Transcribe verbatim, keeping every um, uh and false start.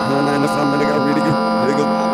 Hana in the front, and I got really good, really good.